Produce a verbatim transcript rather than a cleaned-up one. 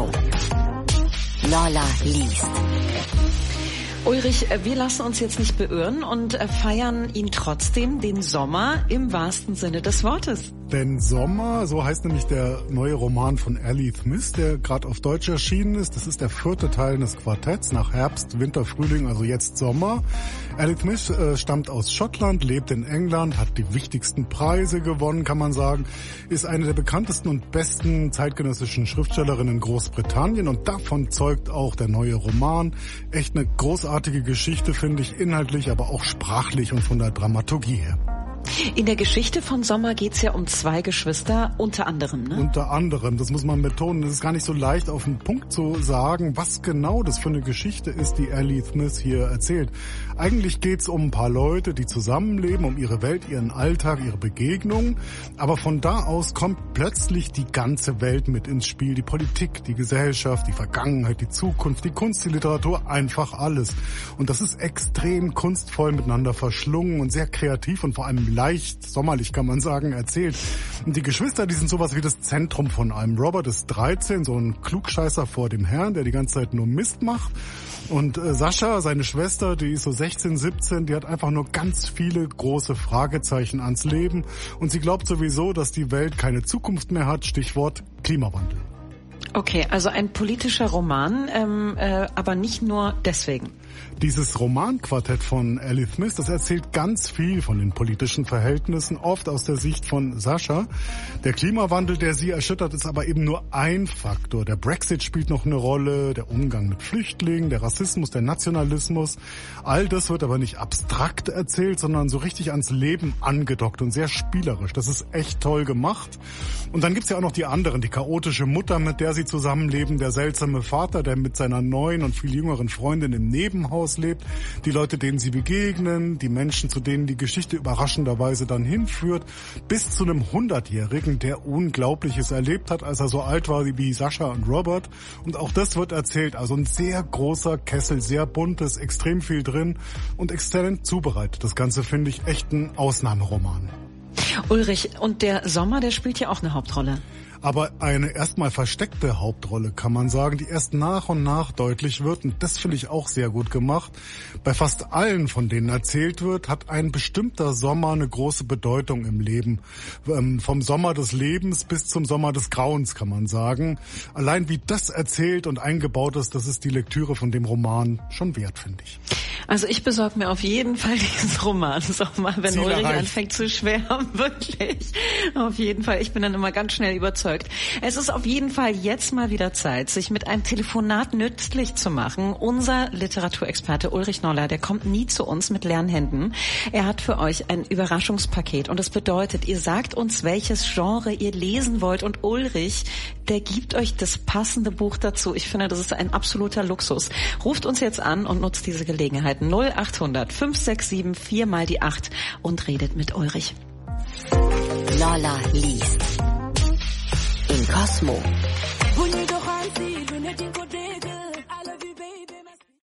Cosmo. Lolla liest. Ulrich, wir lassen uns jetzt nicht beirren und feiern ihn trotzdem, den Sommer, im wahrsten Sinne des Wortes. Denn Sommer, so heißt nämlich der neue Roman von Ali Smith, der gerade auf Deutsch erschienen ist. Das ist der vierte Teil des Quartetts nach Herbst, Winter, Frühling, also jetzt Sommer. Ali Smith äh, stammt aus Schottland, lebt in England, hat die wichtigsten Preise gewonnen, kann man sagen, ist eine der bekanntesten und besten zeitgenössischen Schriftstellerinnen in Großbritannien und davon zeugt auch der neue Roman. Echt eine großartige Geschichte, finde ich, inhaltlich, aber auch sprachlich und von der Dramaturgie her. In der Geschichte von Sommer geht's ja um zwei Geschwister, unter anderem, ne? Unter anderem, das muss man betonen. Es ist gar nicht so leicht auf den Punkt zu sagen, was genau das für eine Geschichte ist, die Ali Smith hier erzählt. Eigentlich geht's um ein paar Leute, die zusammenleben, um ihre Welt, ihren Alltag, ihre Begegnungen. Aber von da aus kommt plötzlich die ganze Welt mit ins Spiel. Die Politik, die Gesellschaft, die Vergangenheit, die Zukunft, die Kunst, die Literatur, einfach alles. Und das ist extrem kunstvoll miteinander verschlungen und sehr kreativ und vor allem leicht, sommerlich kann man sagen, erzählt. Und die Geschwister, die sind sowas wie das Zentrum von allem. Robert ist dreizehn, so ein Klugscheißer vor dem Herrn, der die ganze Zeit nur Mist macht. Und äh, Sascha, seine Schwester, die ist so sechzehn, siebzehn, die hat einfach nur ganz viele große Fragezeichen ans Leben. Und sie glaubt sowieso, dass die Welt keine Zukunft mehr hat, Stichwort Klimawandel. Okay, also ein politischer Roman, ähm, äh, aber nicht nur deswegen. Dieses Romanquartett von Ali Smith, das erzählt ganz viel von den politischen Verhältnissen, oft aus der Sicht von Sascha. Der Klimawandel, der sie erschüttert, ist aber eben nur ein Faktor. Der Brexit spielt noch eine Rolle, der Umgang mit Flüchtlingen, der Rassismus, der Nationalismus. All das wird aber nicht abstrakt erzählt, sondern so richtig ans Leben angedockt und sehr spielerisch. Das ist echt toll gemacht. Und dann gibt's ja auch noch die anderen, die chaotische Mutter, mit der sie zusammenleben, der seltsame Vater, der mit seiner neuen und viel jüngeren Freundin im Nebenhaus lebt, die Leute, denen sie begegnen, die Menschen, zu denen die Geschichte überraschenderweise dann hinführt, bis zu einem hundertjährigen, der Unglaubliches erlebt hat, als er so alt war wie Sascha und Robert. Und auch das wird erzählt. Also ein sehr großer Kessel, sehr buntes, extrem viel drin und exzellent zubereitet. Das Ganze finde ich echt ein Ausnahmeroman. Ulrich, und der Sommer, der spielt ja auch eine Hauptrolle. Aber eine erstmal versteckte Hauptrolle, kann man sagen, die erst nach und nach deutlich wird. Und das finde ich auch sehr gut gemacht. Bei fast allen, von denen erzählt wird, hat ein bestimmter Sommer eine große Bedeutung im Leben. Ähm, vom Sommer des Lebens bis zum Sommer des Grauens, kann man sagen. Allein wie das erzählt und eingebaut ist, das ist die Lektüre von dem Roman schon wert, finde ich. Also ich besorge mir auf jeden Fall diesen Roman Sommer, wenn Ziel Ulrich erreicht. anfängt zu schwärmen, wirklich. Auf jeden Fall, ich bin dann immer ganz schnell überzeugt. Es ist auf jeden Fall jetzt mal wieder Zeit, sich mit einem Telefonat nützlich zu machen. Unser Literaturexperte Ulrich Noller, der kommt nie zu uns mit leeren Händen. Er hat für euch ein Überraschungspaket und das bedeutet, ihr sagt uns, welches Genre ihr lesen wollt und Ulrich, der gibt euch das passende Buch dazu. Ich finde, das ist ein absoluter Luxus. Ruft uns jetzt an und nutzt diese Gelegenheit. null achthundert fünf sechs sieben vier mal die acht und redet mit Ulrich. Lolla liest. In Cosmo.